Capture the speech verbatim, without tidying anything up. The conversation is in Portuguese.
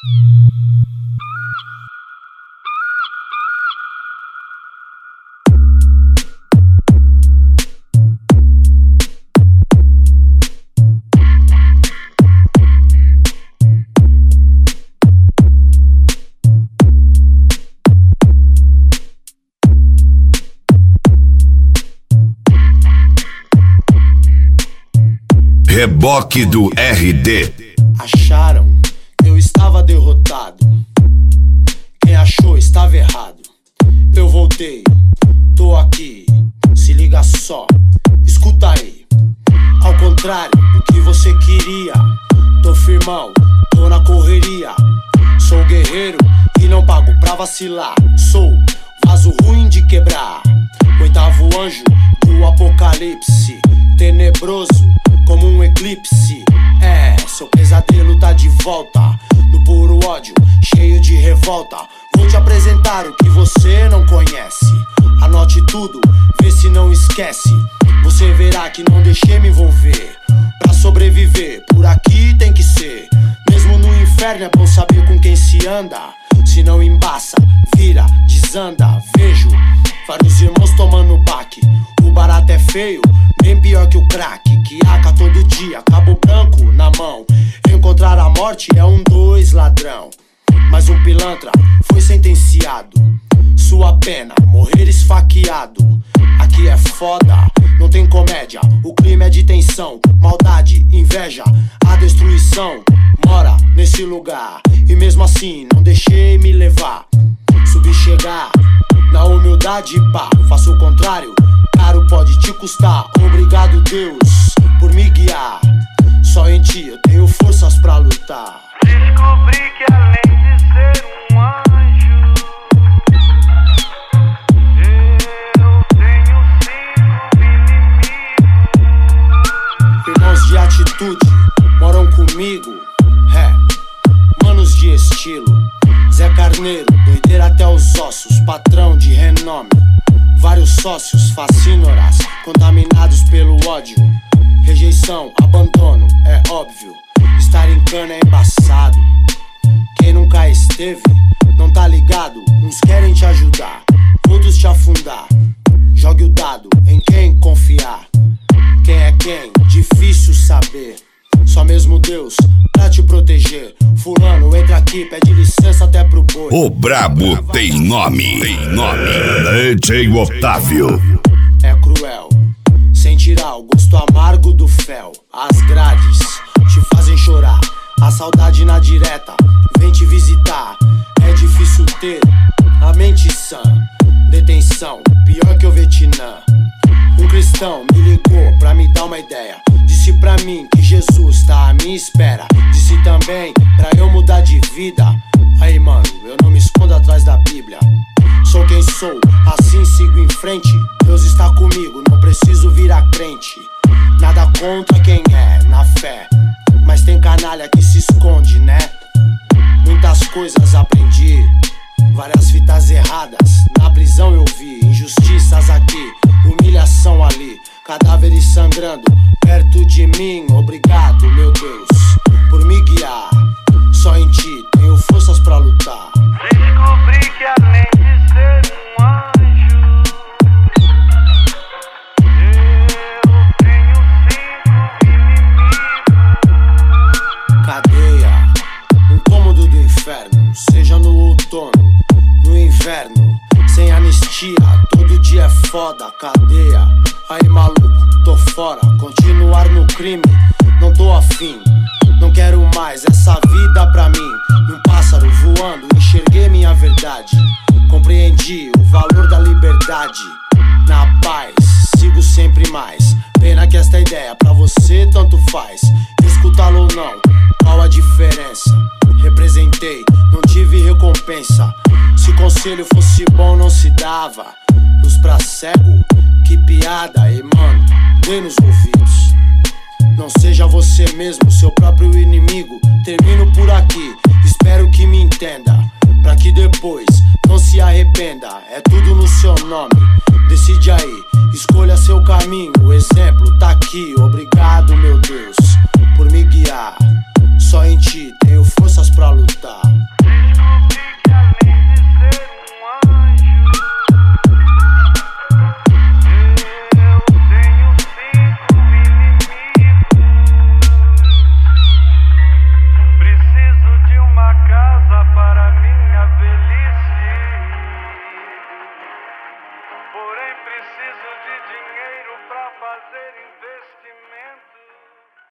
Reboque do R D. Acharam que eu estava derrotado. Quem achou estava errado. Eu voltei, tô aqui. Se liga só, escuta aí. Ao contrário do que você queria, tô firmão, tô na correria. Sou guerreiro e não pago pra vacilar. Sou vaso ruim de quebrar. Oitavo anjo do apocalipse, tenebroso como um eclipse. É, seu pesadelo tá de volta, no puro ódio, cheio de revolta. Vou te apresentar o que você não conhece. Anote tudo, vê se não esquece. Você verá que não deixei me envolver. Pra sobreviver, por aqui tem que ser. Mesmo no inferno é bom saber com quem se anda. Se não embaça, vira, desanda. Vejo vários irmãos tomando baque. O barato é feio, bem pior que o crack. Que aca todo dia, cabo branco na mão. Encontrar a morte é um dois ladrão. Mas um pilantra foi sentenciado. Sua pena, morrer esfaqueado. Aqui é foda, não tem comédia. O clima é de tensão, maldade, inveja. A destruição mora nesse lugar. E mesmo assim não deixei me levar. Subi chegar, na humildade pá. Faço o contrário, caro pode te custar. Obrigado Deus por me guiar. Só em ti eu tenho forças pra lutar. Descobri que além de ser um anjo, eu tenho cinco inimigos. Irmãos de atitude moram comigo. É, manos de estilo. Zé Carneiro, doideira até os ossos. Patrão de renome. Vários sócios, fascínoras, contaminados pelo ódio. Rejeição, abandono, é óbvio. Estar em cana é embaçado. Quem nunca esteve, não tá ligado. Uns querem te ajudar, outros te afundar. Jogue o dado em quem confiar. Quem é quem, difícil saber. Só mesmo Deus pra te proteger. Fulano entra aqui, pede licença até pro boi. O brabo tem nome, tem nome. D J Otávio. É cruel, sem tirar o gosto amargo do fel. As grades te fazem chorar. A saudade na direta vem te visitar. É difícil ter a mente sã. Detenção, pior que o Vietnã. Um cristão me ligou pra me dar uma ideia. Disse pra mim que Jesus tá à minha espera. Disse também pra eu mudar de vida. Aí mano, eu não me escondo atrás da Bíblia. Sou quem sou, assim sigo em frente. Deus está comigo, não preciso virar crente. Nada contra quem é, na fé. Mas tem canalha que se esconde, né? Muitas coisas aprendi, várias fitas erradas. Na prisão eu vi injustiças aqui, humilhação ali, cadáveres sangrando perto de mim. Obrigado, meu Deus, por me guiar. Só em ti tenho forças pra lutar. Descobri que além de ser um anjo, eu tenho cinco inimigos. Cadeia, um cômodo do inferno. Seja no outono, no inverno. Sem anistia, todo dia é foda. Cadeia, aí maluco, tô fora. Continuar no crime, não tô afim. Não quero mais essa vida pra mim. Num pássaro voando, enxerguei minha verdade. Compreendi o valor da liberdade. Na paz, sigo sempre mais. Pena que esta ideia pra você tanto faz. Escutá-lo ou não, qual a diferença? Representei, não tive recompensa. Se conselho fosse bom não se dava. Luz pra cego, que piada. E mano, dê nos ouvidos. Não seja você mesmo, seu próprio inimigo. Termino por aqui, espero que me entenda. Pra que depois não se arrependa. É tudo no seu nome, decide aí. Escolha seu caminho, o exemplo tá aqui. Obrigado, meu Deus, por me guiar. Só em ti tenho forças pra lutar.